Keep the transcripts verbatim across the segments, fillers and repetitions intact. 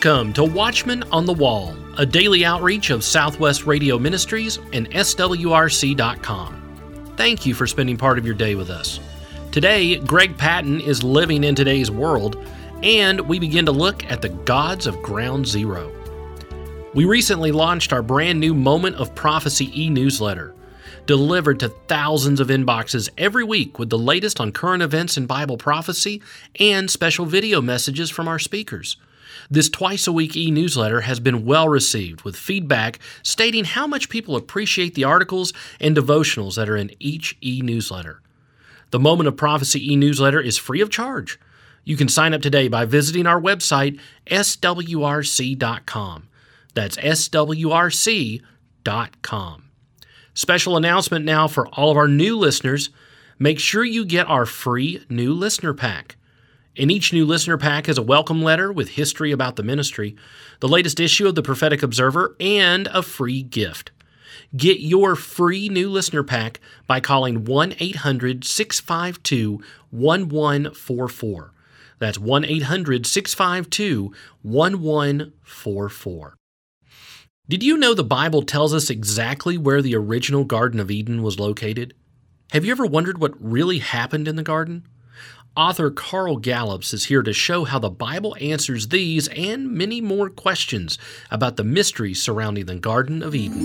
Welcome to Watchmen on the Wall, a daily outreach of Southwest Radio Ministries and S W R C dot com. Thank you for spending part of your day with us. Today, Greg Patton is living in today's world, and we begin to look at the gods of Ground Zero. We recently launched our brand new Moment of Prophecy e-newsletter, delivered to thousands of inboxes every week with the latest on current events in Bible prophecy and special video messages from our speakers. This twice-a-week e-newsletter has been well received, with feedback stating how much people appreciate the articles and devotionals that are in each e-newsletter. The Moment of Prophecy e-newsletter is free of charge. You can sign up today by visiting our website, S W R C dot com. That's S W R C dot com. Special announcement now for all of our new listeners. Make sure you get our free new listener pack. In each new listener pack is a welcome letter with history about the ministry, the latest issue of the Prophetic Observer, and a free gift. Get your free new listener pack by calling one eight hundred six five two one one four four. That's one eight hundred six five two one one four four. Did you know the Bible tells us exactly where the original Garden of Eden was located? Have you ever wondered what really happened in the garden? Author Carl Gallups is here to show how the Bible answers these and many more questions about the mysteries surrounding the Garden of Eden.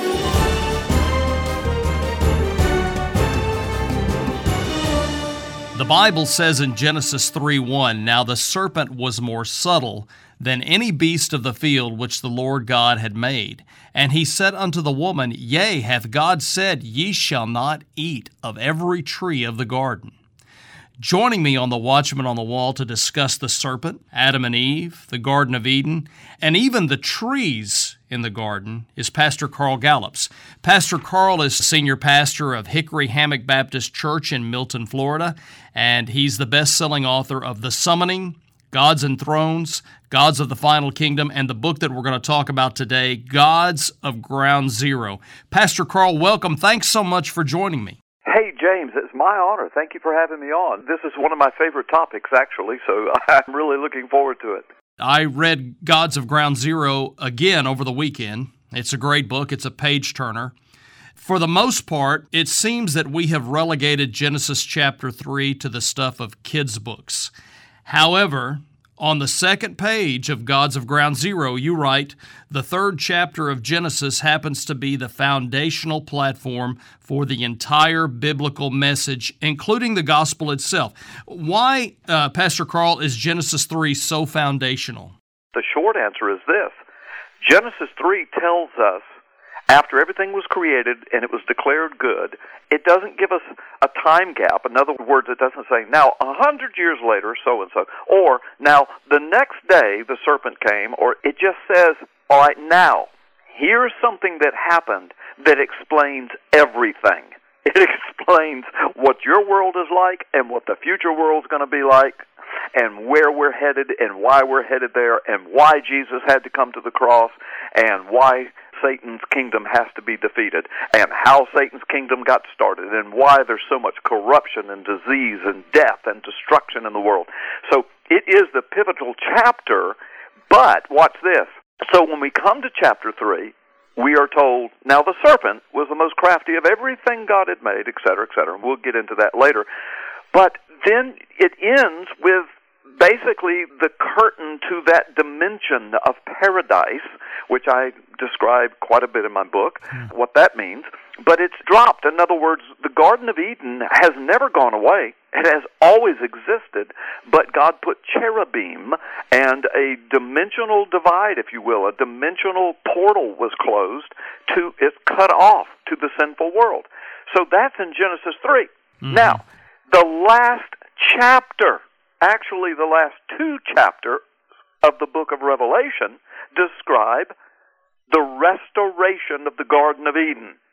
The Bible says in Genesis three one, "Now the serpent was more subtle than any beast of the field which the Lord God had made. And he said unto the woman, Yea, hath God said, Ye shall not eat of every tree of the garden." Joining me on the Watchmen on the Wall to discuss the serpent, Adam and Eve, the Garden of Eden, and even the trees in the garden is Pastor Carl Gallups. Pastor Carl is senior pastor of Hickory Hammock Baptist Church in Milton, Florida, and he's the best-selling author of The Summoning, Gods and Thrones, Gods of the Final Kingdom, and the book that we're going to talk about today, Gods of Ground Zero. Pastor Carl, welcome. Thanks so much for joining me. Hey, James, it's my honor. Thank you for having me on. This is one of my favorite topics, actually, so I'm really looking forward to it. I read Gods of Ground Zero again over the weekend. It's a great book. It's a page-turner. For the most part, it seems that we have relegated Genesis chapter three to the stuff of kids' books. However, on the second page of Gods of Ground Zero, you write, the third chapter of Genesis happens to be the foundational platform for the entire biblical message, including the gospel itself. Why, uh, Pastor Carl, is Genesis three so foundational? The short answer is this. Genesis three tells us, after everything was created and it was declared good, it doesn't give us a time gap. In other words, it doesn't say, now, a hundred years later, so-and-so, or now, the next day, the serpent came, or it just says, all right, now, here's something that happened that explains everything. It explains what your world is like and what the future world's going to be like, and where we're headed and why we're headed there, and why Jesus had to come to the cross, and why Satan's kingdom has to be defeated, and how Satan's kingdom got started, and why there's so much corruption and disease and death and destruction in the world. So it is the pivotal chapter, but watch this. So when we come to chapter three, we are told, now the serpent was the most crafty of everything God had made, et cetera, et cetera. And we'll get into that later. But then it ends with basically the curtain to that dimension of paradise, which I describe quite a bit in my book, mm. what that means. But it's dropped. In other words, the Garden of Eden has never gone away. It has always existed, but God put cherubim and a dimensional divide, if you will, a dimensional portal was closed to, it's cut off to the sinful world. So that's in Genesis three. Mm-hmm. Now, the last chapter, actually the last two chapters of the book of Revelation describe the restoration of the Garden of Eden.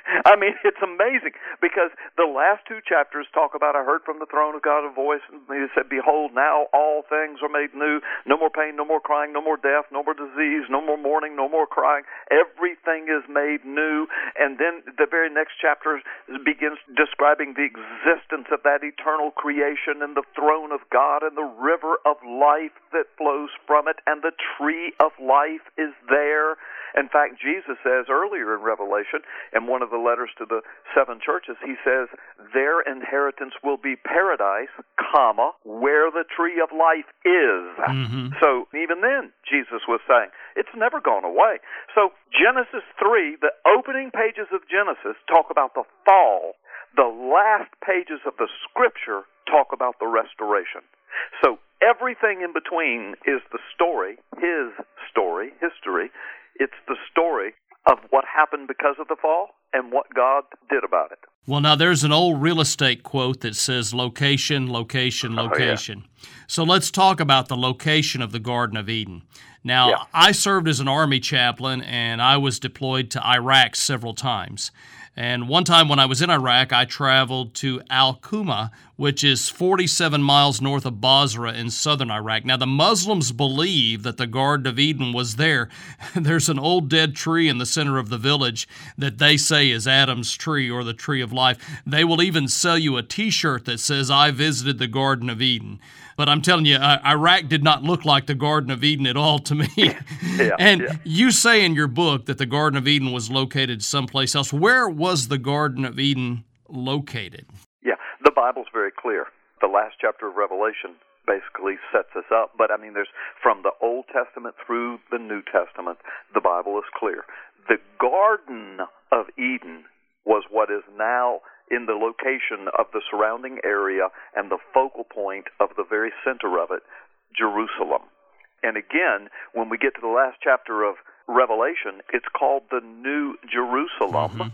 I mean, it's amazing because the last two chapters talk about, I heard from the throne of God a voice, and he said, behold, now all things are made new. No more pain, no more crying, no more death, no more disease, no more mourning, no more crying. Everything is made new. And then the very next chapter begins describing the existence of that eternal creation and the throne of God and the river of life that flows from it, and the tree of life is there. In fact, Jesus says earlier in Revelation, in one of the letters to the seven churches, he says, their inheritance will be paradise, comma, where the tree of life is. Mm-hmm. So even then, Jesus was saying, it's never gone away. So Genesis three, the opening pages of Genesis talk about the fall. The last pages of the Scripture talk about the restoration. So everything in between is the story, his story, history. It's the story of what happened because of the fall and what God did about it. Well, now there's an old real estate quote that says location, location, location. Oh, yeah. So let's talk about the location of the Garden of Eden. Now, yeah. I served as an Army chaplain, and I was deployed to Iraq several times. And one time when I was in Iraq, I traveled to Al-Quma, which is forty-seven miles north of Basra in southern Iraq. Now, the Muslims believe that the Garden of Eden was there. There's an old dead tree in the center of the village that they say is Adam's tree or the tree of life. They will even sell you a T-shirt that says, I visited the Garden of Eden. But I'm telling you, uh, Iraq did not look like the Garden of Eden at all to me. yeah, and yeah. You say in your book that the Garden of Eden was located someplace else. Where was the Garden of Eden located? Yeah, the Bible's very clear. The last chapter of Revelation basically sets us up. But, I mean, there's from the Old Testament through the New Testament, the Bible is clear. The Garden of Eden was what is now in the location of the surrounding area and the focal point of the very center of it, Jerusalem. And again, when we get to the last chapter of Revelation, it's called the New Jerusalem, mm-hmm.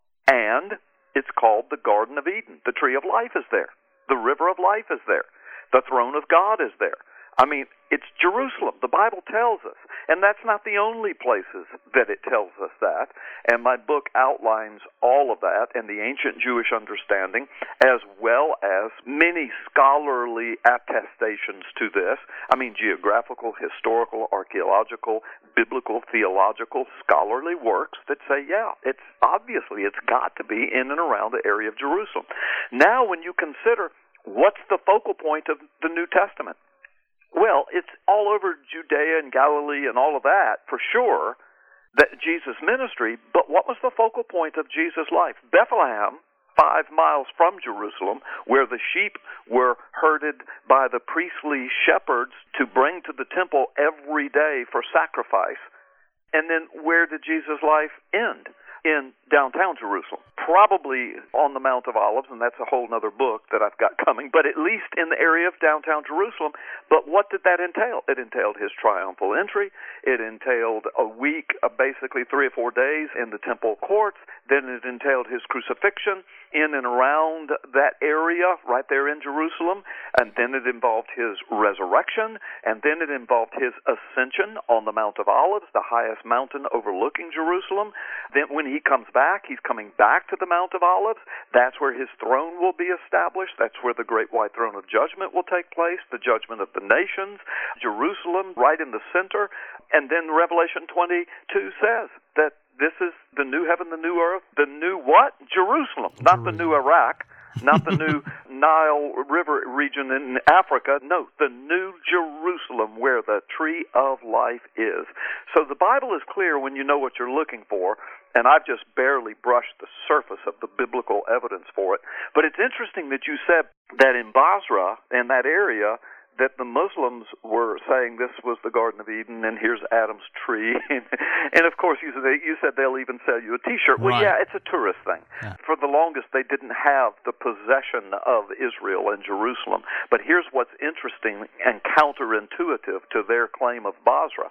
and it's called the Garden of Eden. The tree of life is there. The river of life is there. The throne of God is there. I mean, it's Jerusalem. The Bible tells us. And that's not the only places that it tells us that. And my book outlines all of that and the ancient Jewish understanding, as well as many scholarly attestations to this. I mean, geographical, historical, archaeological, biblical, theological, scholarly works that say, yeah, it's obviously it's got to be in and around the area of Jerusalem. Now, when you consider what's the focal point of the New Testament, well, it's all over Judea and Galilee and all of that, for sure, that Jesus' ministry, but what was the focal point of Jesus' life? Bethlehem, five miles from Jerusalem, where the sheep were herded by the priestly shepherds to bring to the temple every day for sacrifice. And then where did Jesus' life end? In downtown Jerusalem, probably on the Mount of Olives, and that's a whole other book that I've got coming, but at least in the area of downtown Jerusalem. But what did that entail? It entailed his triumphal entry. It entailed a week, uh, basically three or four days in the temple courts. Then it entailed his crucifixion in and around that area right there in Jerusalem. And then it involved his resurrection. And then it involved his ascension on the Mount of Olives, the highest mountain overlooking Jerusalem. Then when he comes back, he's coming back to the Mount of Olives. That's where his throne will be established. That's where the great white throne of judgment will take place, the judgment of the nations, Jerusalem right in the center. And then Revelation twenty-two says that this is the new heaven, the new earth, the new what? Jerusalem, not the new Iraq, not the new Nile River region in Africa. No, the new Jerusalem where the tree of life is. So the Bible is clear when you know what you're looking for, and I've just barely brushed the surface of the biblical evidence for it. But it's interesting that you said that in Basra, in that area, that the Muslims were saying this was the Garden of Eden and here's Adam's tree. And of course, you said, you said they'll even sell you a T-shirt. Well, right. Yeah, it's a tourist thing. Yeah. For the longest, they didn't have the possession of Israel and Jerusalem. But here's what's interesting and counterintuitive to their claim of Basra.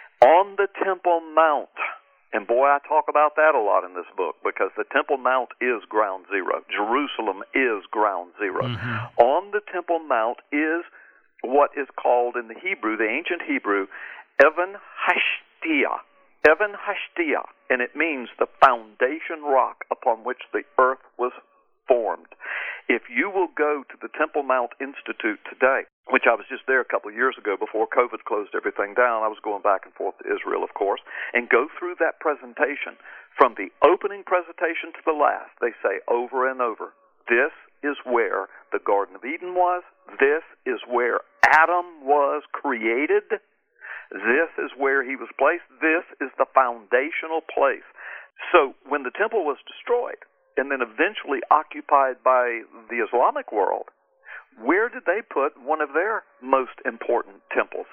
On the Temple Mount, and boy, I talk about that a lot in this book, because the Temple Mount is ground zero. Jerusalem is ground zero. Mm-hmm. On the Temple Mount is what is called in the Hebrew, the ancient Hebrew, Evan Hashtia. Evan Hashtia, and it means the foundation rock upon which the earth was formed. If you will go to the Temple Mount Institute today, which I was just there a couple of years ago before COVID closed everything down, I was going back and forth to Israel, of course, and go through that presentation. From the opening presentation to the last, they say over and over, this is where the Garden of Eden was. This is where Adam was created. This is where he was placed. This is the foundational place. So when the temple was destroyed and then eventually occupied by the Islamic world, where did they put one of their most important temples?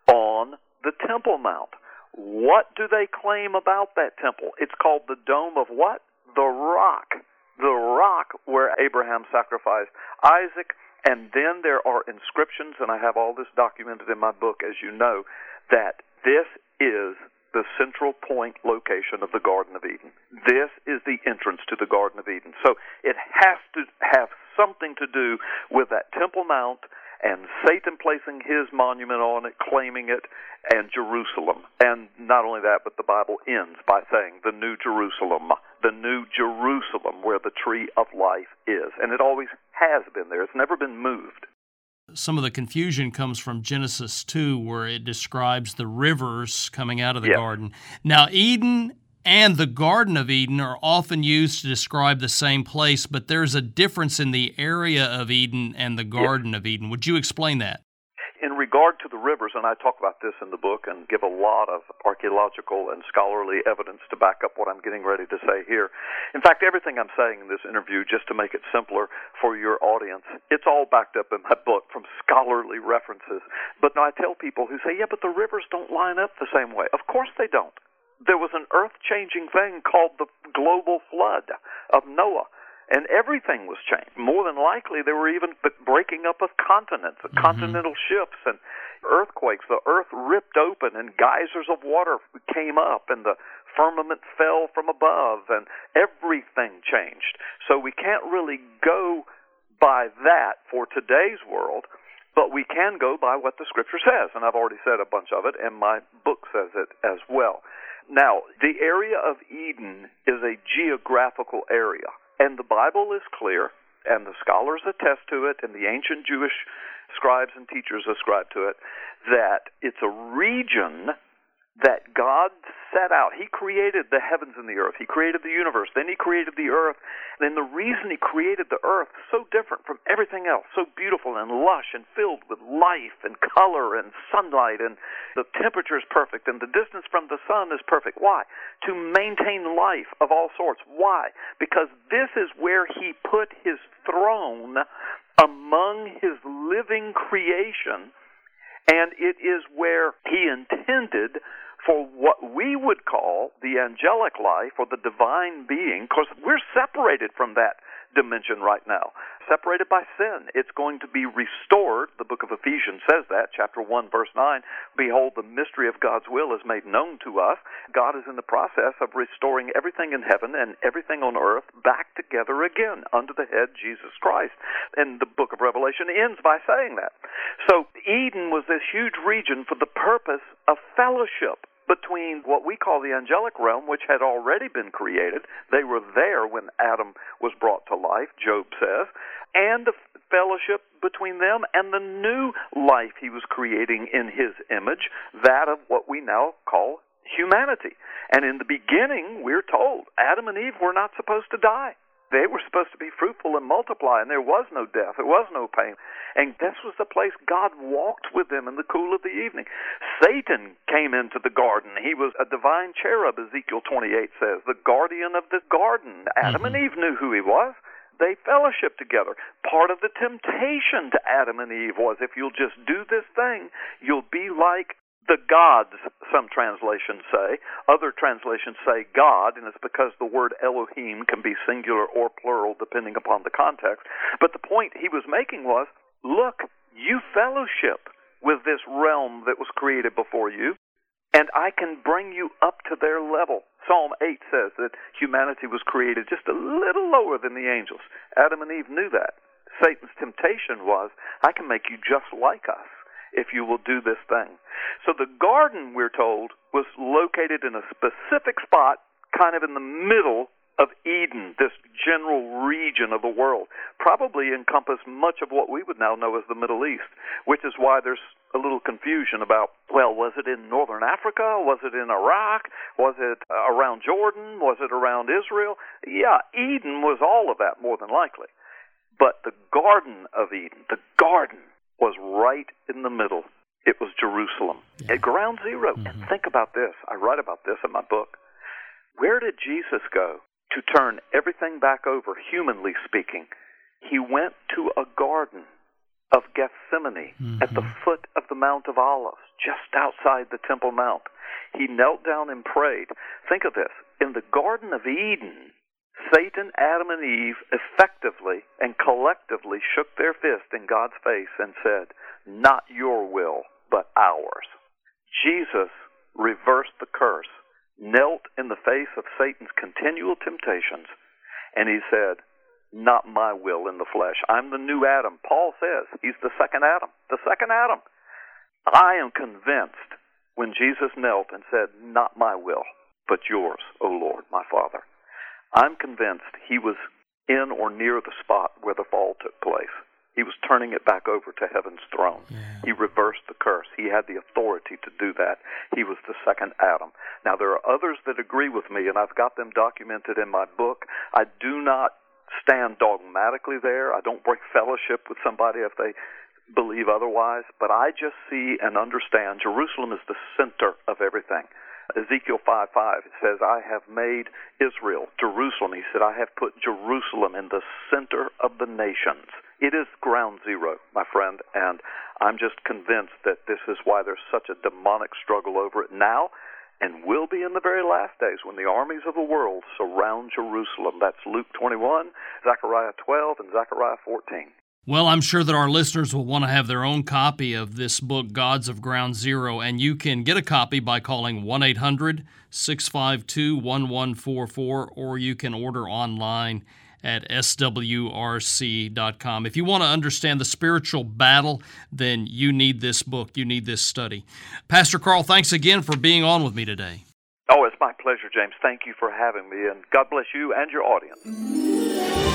On the Temple Mount. What do they claim about that temple? It's called the Dome of what? The Rock. The rock where Abraham sacrificed Isaac. And then there are inscriptions, and I have all this documented in my book, as you know, that this is the central point location of the Garden of Eden. This is the entrance to the Garden of Eden. So it has to have something to do with that Temple Mount and Satan placing his monument on it, claiming it, and Jerusalem. And not only that, but the Bible ends by saying the New Jerusalem, the New Jerusalem where the tree of life is. And it always has been there. It's never been moved. Some of the confusion comes from Genesis two, where it describes the rivers coming out of the yes. garden. Now, Eden and the Garden of Eden are often used to describe the same place, but there's a difference in the area of Eden and the Garden yes. of Eden. Would you explain that? In regard to the rivers, and I talk about this in the book and give a lot of archaeological and scholarly evidence to back up what I'm getting ready to say here. In fact, everything I'm saying in this interview, just to make it simpler for your audience, it's all backed up in my book from scholarly references. But now I tell people who say, yeah, but the rivers don't line up the same way. Of course they don't. There was an earth-changing thing called the global flood of Noah. And everything was changed. More than likely, there were even the breaking up of continents, mm-hmm. continental shifts, and earthquakes. The earth ripped open, and geysers of water came up, and the firmament fell from above, and everything changed. So we can't really go by that for today's world, but we can go by what the Scripture says. And I've already said a bunch of it, and my book says it as well. Now, the area of Eden is a geographical area. And the Bible is clear, and the scholars attest to it, and the ancient Jewish scribes and teachers ascribe to it, that it's a region that God set out. He created the heavens and the earth. He created the universe. Then he created the earth. And the reason he created the earth so different from everything else, so beautiful and lush and filled with life and color and sunlight, and the temperature is perfect and the distance from the sun is perfect. Why? To maintain life of all sorts. Why? Because this is where he put his throne among his living creation, and it is where he intended for what we would call the angelic life or the divine being, because we're separated from that dimension right now, separated by sin. It's going to be restored. The book of Ephesians says that, chapter one, verse nine. Behold, the mystery of God's will is made known to us. God is in the process of restoring everything in heaven and everything on earth back together again under the head Jesus Christ. And the book of Revelation ends by saying that. So Eden was this huge region for the purpose of fellowship between what we call the angelic realm, which had already been created. They were there when Adam was brought to life, Job says, and the fellowship between them and the new life he was creating in his image, that of what we now call humanity. And in the beginning, we're told, Adam and Eve were not supposed to die. They were supposed to be fruitful and multiply, and there was no death. There was no pain. And this was the place God walked with them in the cool of the evening. Satan came into the garden. He was a divine cherub, Ezekiel twenty-eight says, the guardian of the garden. Adam mm-hmm. and Eve knew who he was. They fellowshiped together. Part of the temptation to Adam and Eve was, if you'll just do this thing, you'll be like the gods, some translations say. Other translations say God, and it's because the word Elohim can be singular or plural depending upon the context. But the point he was making was, look, you fellowship with this realm that was created before you, and I can bring you up to their level. Psalm eight says that humanity was created just a little lower than the angels. Adam and Eve knew that. Satan's temptation was, I can make you just like us. if you will do this thing. So the garden, we're told, was located in a specific spot, kind of in the middle of Eden, this general region of the world, probably encompassed much of what we would now know as the Middle East, which is why there's a little confusion about, well, was it in northern Africa? Was it in Iraq? Was it uh, around Jordan? Was it around Israel? Yeah, Eden was all of that, more than likely. But the Garden of Eden, the garden, was right in the middle. It was Jerusalem, yeah. At ground zero. Mm-hmm. And think about this. I write about this in my book. Where did Jesus go to turn everything back over, humanly speaking? He went to a garden of Gethsemane, mm-hmm. at the foot of the Mount of Olives, just outside the Temple Mount. He knelt down and prayed. Think of this. In the Garden of Eden, Satan, Adam, and Eve effectively and collectively shook their fist in God's face and said, "Not your will, but ours." Jesus reversed the curse, knelt in the face of Satan's continual temptations, and he said, "Not my will in the flesh. I'm the new Adam." Paul says he's the second Adam, the second Adam. I am convinced when Jesus knelt and said, "Not my will, but yours, O Lord, my Father," I'm convinced he was in or near the spot where the fall took place. He was turning it back over to heaven's throne. Yeah. He reversed the curse. He had the authority to do that. He was the second Adam. Now, there are others that agree with me, and I've got them documented in my book. I do not stand dogmatically there. I don't break fellowship with somebody if they believe otherwise, but I just see and understand Jerusalem is the center of everything. Ezekiel five five says, "I have made Israel, Jerusalem." He said, "I have put Jerusalem in the center of the nations." It is ground zero, my friend, and I'm just convinced that this is why there's such a demonic struggle over it now, and will be in the very last days when the armies of the world surround Jerusalem. That's Luke twenty-one, Zechariah twelve, and Zechariah fourteen. Well, I'm sure that our listeners will want to have their own copy of this book, Gods of Ground Zero, and you can get a copy by calling one eight hundred, six five two, one one four four, or you can order online at S W R C dot com. If you want to understand the spiritual battle, then you need this book. You need this study. Pastor Carl, thanks again for being on with me today. Oh, it's my pleasure, James. Thank you for having me, and God bless you and your audience.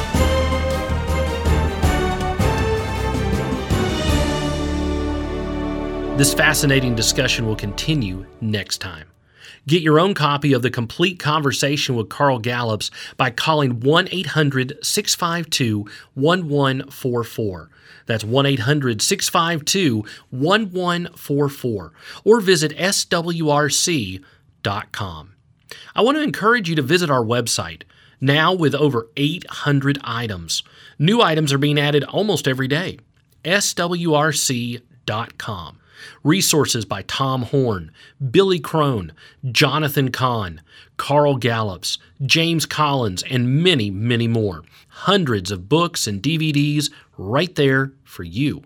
This fascinating discussion will continue next time. Get your own copy of the complete conversation with Carl Gallups by calling one eight hundred, six five two, one one four four. That's one eight hundred, six five two, one one four four. Or visit S W R C dot com. I want to encourage you to visit our website, now with over eight hundred items. New items are being added almost every day. S W R C dot com. Resources by Tom Horn, Billy Crone, Jonathan Cahn, Carl Gallups, James Collins, and many, many more. Hundreds of books and D V Ds right there for you.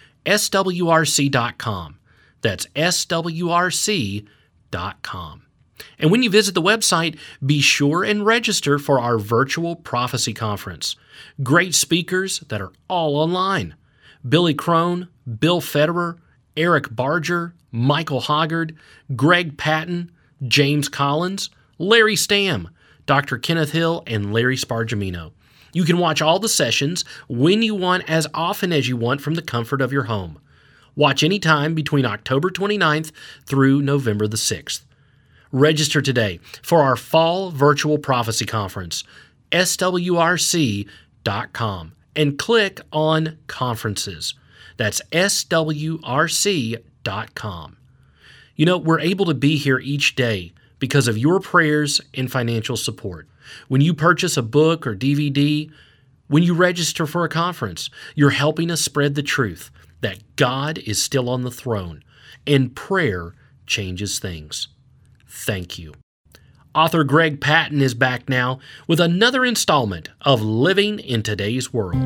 S W R C dot com. That's S W R C dot com. And when you visit the website, be sure and register for our virtual prophecy conference. Great speakers that are all online. Billy Crone, Bill Federer, Eric Barger, Michael Hoggard, Greg Patton, James Collins, Larry Stamm, Doctor Kenneth Hill, and Larry Spargimino. You can watch all the sessions when you want, as often as you want, from the comfort of your home. Watch anytime between October twenty-ninth through November the sixth. Register today for our Fall Virtual Prophecy Conference, S W R C dot com, and click on Conferences. That's S W R C dot com. You know, we're able to be here each day because of your prayers and financial support. When you purchase a book or D V D, when you register for a conference, you're helping us spread the truth that God is still on the throne and prayer changes things. Thank you. Author Greg Patton is back now with another installment of Living in Today's World.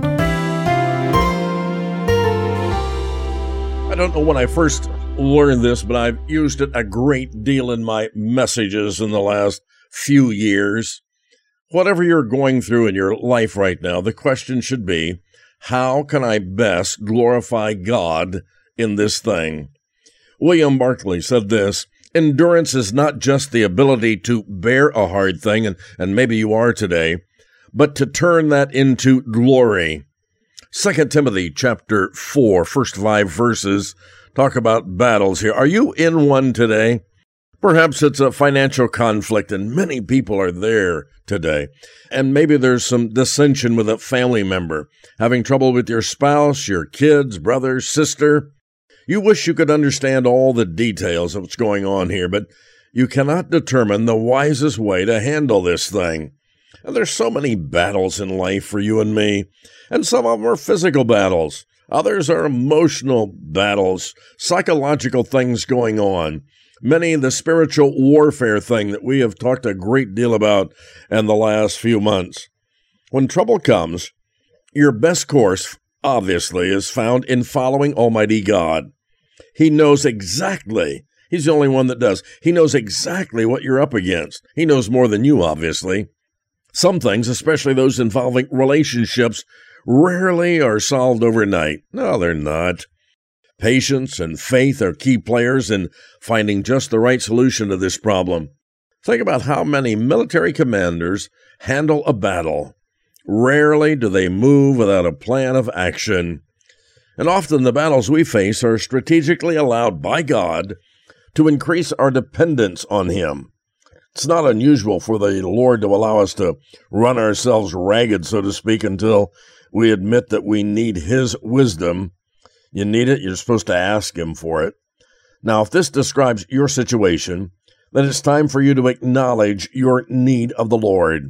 I don't know when I first learned this, but I've used it a great deal in my messages in the last few years. Whatever you're going through in your life right now, the question should be, how can I best glorify God in this thing. William Barclay said this: endurance is not just the ability to bear a hard thing, and, and maybe you are today, but to turn that into glory. Second Timothy chapter four, first five verses, talk about battles here. Are you in one today? Perhaps it's a financial conflict, and many people are there today. And maybe there's some dissension with a family member, having trouble with your spouse, your kids, brother, sister. You wish you could understand all the details of what's going on here, but you cannot determine the wisest way to handle this thing. And there's so many battles in life for you and me, and some of them are physical battles. Others are emotional battles, psychological things going on. Many the spiritual warfare thing that we have talked a great deal about in the last few months. When trouble comes, your best course, obviously, is found in following Almighty God. He knows exactly, he's the only one that does, he knows exactly what you're up against. He knows more than you, obviously. Some things, especially those involving relationships, rarely are solved overnight. No, they're not. Patience and faith are key players in finding just the right solution to this problem. Think about how many military commanders handle a battle. Rarely do they move without a plan of action. And often the battles we face are strategically allowed by God to increase our dependence on Him. It's not unusual for the Lord to allow us to run ourselves ragged, so to speak, until we admit that we need His wisdom. You need it, you're supposed to ask Him for it. Now, if this describes your situation, then it's time for you to acknowledge your need of the Lord.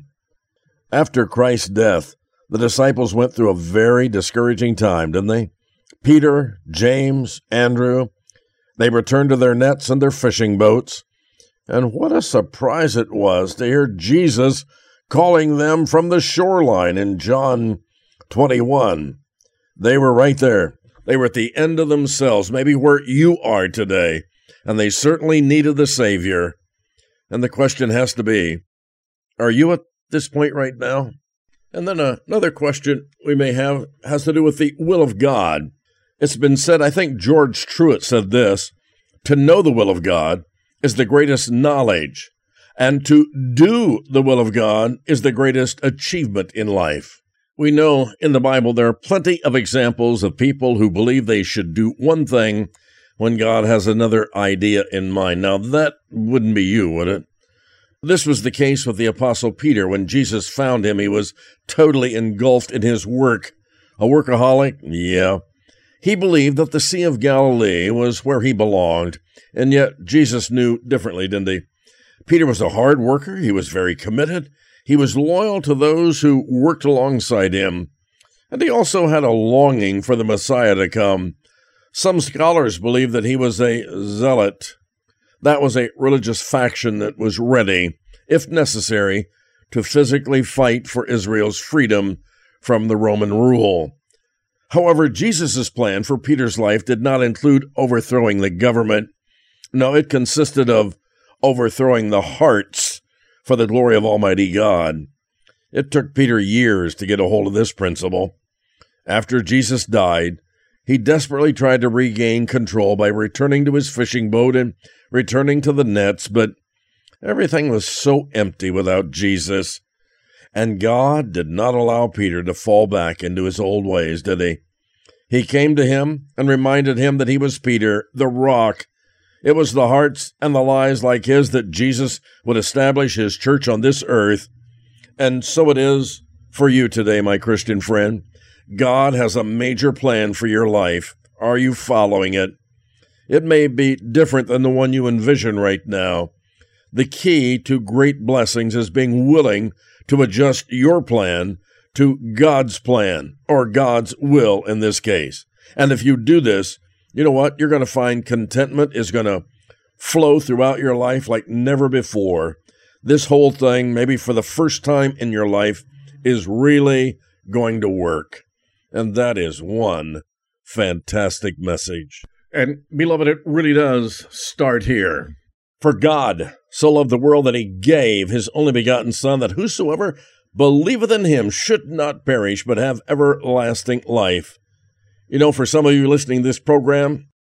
After Christ's death, the disciples went through a very discouraging time, didn't they? Peter, James, Andrew, they returned to their nets and their fishing boats. And what a surprise it was to hear Jesus calling them from the shoreline in John twenty-one. They were right there. They were at the end of themselves, maybe where you are today, and they certainly needed the Savior. And the question has to be, are you at this point right now? And then uh, another question we may have has to do with the will of God. It's been said, I think George Truett said this, to know the will of God is the greatest knowledge, and to do the will of God is the greatest achievement in life. We know in the Bible there are plenty of examples of people who believe they should do one thing when God has another idea in mind. Now, that wouldn't be you, would it? This was the case with the Apostle Peter. When Jesus found him, he was totally engulfed in his work. A workaholic? Yeah. He believed that the Sea of Galilee was where he belonged, and yet Jesus knew differently, didn't he? Peter was a hard worker. He was very committed. He was loyal to those who worked alongside him, and he also had a longing for the Messiah to come. Some scholars believe that he was a zealot. That was a religious faction that was ready, if necessary, to physically fight for Israel's freedom from the Roman rule. However, Jesus' plan for Peter's life did not include overthrowing the government. No, it consisted of overthrowing the hearts for the glory of Almighty God. It took Peter years to get a hold of this principle. After Jesus died, he desperately tried to regain control by returning to his fishing boat and returning to the nets, but everything was so empty without Jesus. And God did not allow Peter to fall back into his old ways, did he? He came to him and reminded him that he was Peter, the rock. It was the hearts and the lives like his that Jesus would establish his church on this earth. And so it is for you today, my Christian friend. God has a major plan for your life. Are you following it? It may be different than the one you envision right now. The key to great blessings is being willing to adjust your plan to God's plan, or God's will in this case. And if you do this, you know what? You're going to find contentment is going to flow throughout your life like never before. This whole thing, maybe for the first time in your life, is really going to work. And that is one fantastic message. And, beloved, it really does start here. For God so loved the world that he gave his only begotten Son, that whosoever believeth in him should not perish, but have everlasting life. You know, for some of you listening to this program,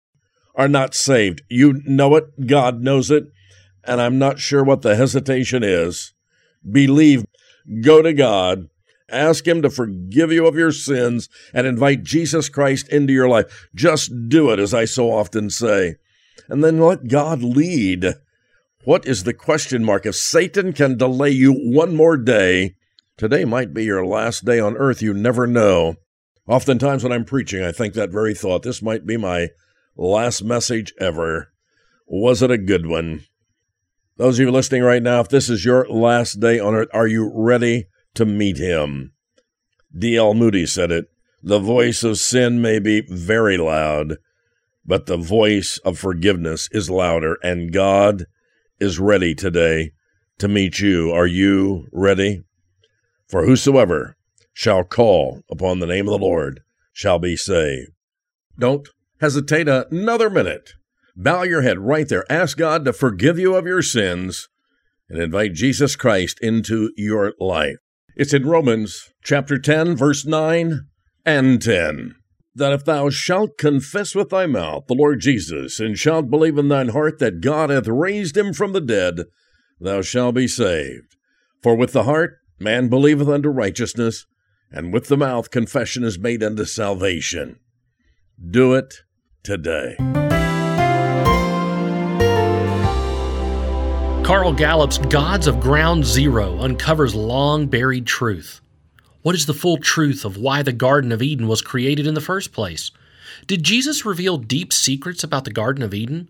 are not saved. You know it. God knows it. And I'm not sure what the hesitation is. Believe. Go to God. Ask Him to forgive you of your sins and invite Jesus Christ into your life. Just do it, as I so often say. And then let God lead. What is the question mark? If Satan can delay you one more day, today might be your last day on earth. You never know. Oftentimes when I'm preaching, I think that very thought. This might be my last message ever. Was it a good one? Those of you listening right now, if this is your last day on earth, are you ready to meet Him? D L Moody said it. The voice of sin may be very loud, but the voice of forgiveness is louder, and God is ready today to meet you. Are you ready? For whosoever shall call upon the name of the Lord shall be saved. Don't hesitate another minute. Bow your head right there. Ask God to forgive you of your sins and invite Jesus Christ into your life. It's in Romans chapter ten, verse nine and ten. That if thou shalt confess with thy mouth the Lord Jesus, and shalt believe in thine heart that God hath raised him from the dead, thou shalt be saved. For with the heart man believeth unto righteousness, and with the mouth confession is made unto salvation. Do it today. Carl Gallup's Gods of Ground Zero uncovers long-buried truth. What is the full truth of why the Garden of Eden was created in the first place? Did Jesus reveal deep secrets about the Garden of Eden?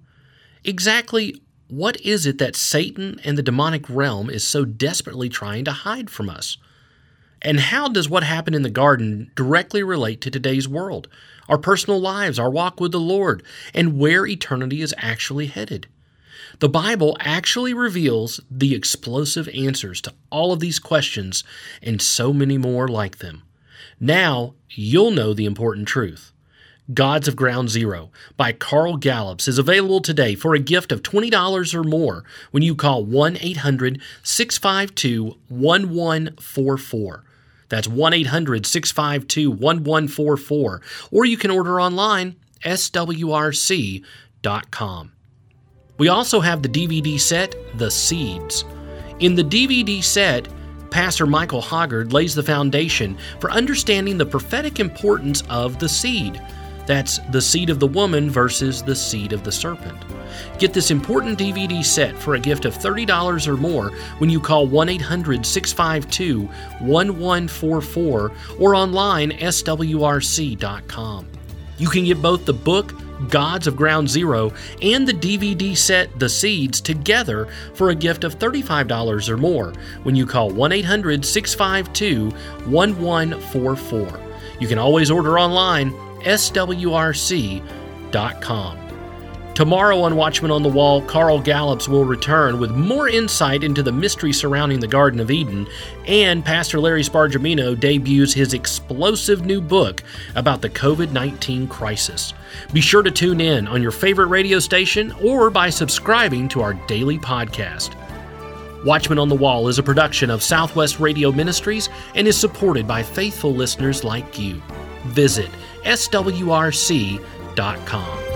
Exactly what is it that Satan and the demonic realm is so desperately trying to hide from us? And how does what happened in the garden directly relate to today's world, our personal lives, our walk with the Lord, and where eternity is actually headed? The Bible actually reveals the explosive answers to all of these questions and so many more like them. Now you'll know the important truth. Gods of Ground Zero by Carl Gallups is available today for a gift of twenty dollars or more when you call one eight hundred six five two one one four four. That's one eight hundred six five two one one four four. Or you can order online, S W R C dot com. We also have the D V D set, The Seeds. In the D V D set, Pastor Michael Hoggard lays the foundation for understanding the prophetic importance of the seed. That's the seed of the woman versus the seed of the serpent. Get this important D V D set for a gift of thirty dollars or more when you call one eight hundred six five two one one four four or online, S W R C dot com. You can get both the book, Gods of Ground Zero, and the D V D set, The Seeds, together for a gift of thirty-five dollars or more when you call one eight hundred six five two one one four four. You can always order online, S W R C dot com. Tomorrow on Watchman on the Wall, Carl Gallups will return with more insight into the mystery surrounding the Garden of Eden, and Pastor Larry Spargimino debuts his explosive new book about the covid nineteen crisis. Be sure to tune in on your favorite radio station or by subscribing to our daily podcast. Watchman on the Wall is a production of Southwest Radio Ministries and is supported by faithful listeners like you. Visit S W R C dot com.